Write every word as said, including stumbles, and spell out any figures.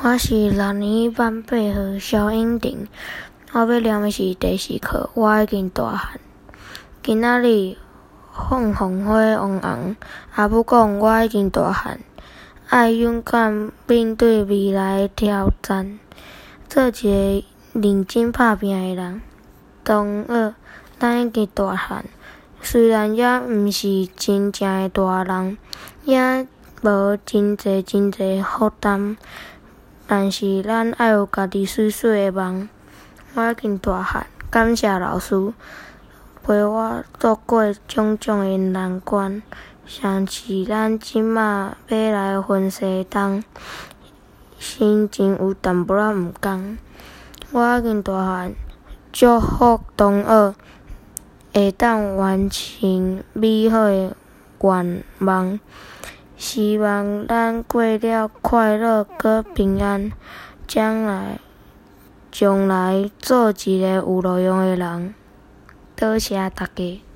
我是六年班八号萧英婷，我要念的是第四课。我已经大汉。今仔日放风花王红，阿母讲我已经大汉，爱勇敢面对未来的挑战，做一个认真打拼的人。同学，咱已经大汉，虽然还毋是真正的大人，也无真济真济负担。但是咱爱有家己水水的梦。我已经大汉，感谢老师陪我度过种种的难关，像是咱即马要来分析档，心情有淡薄仔毋同。我已经大汉，祝福同学会当完成美好的愿望。希望咱过了快乐佮平安，将来将来做一个有路用的人。多谢大家。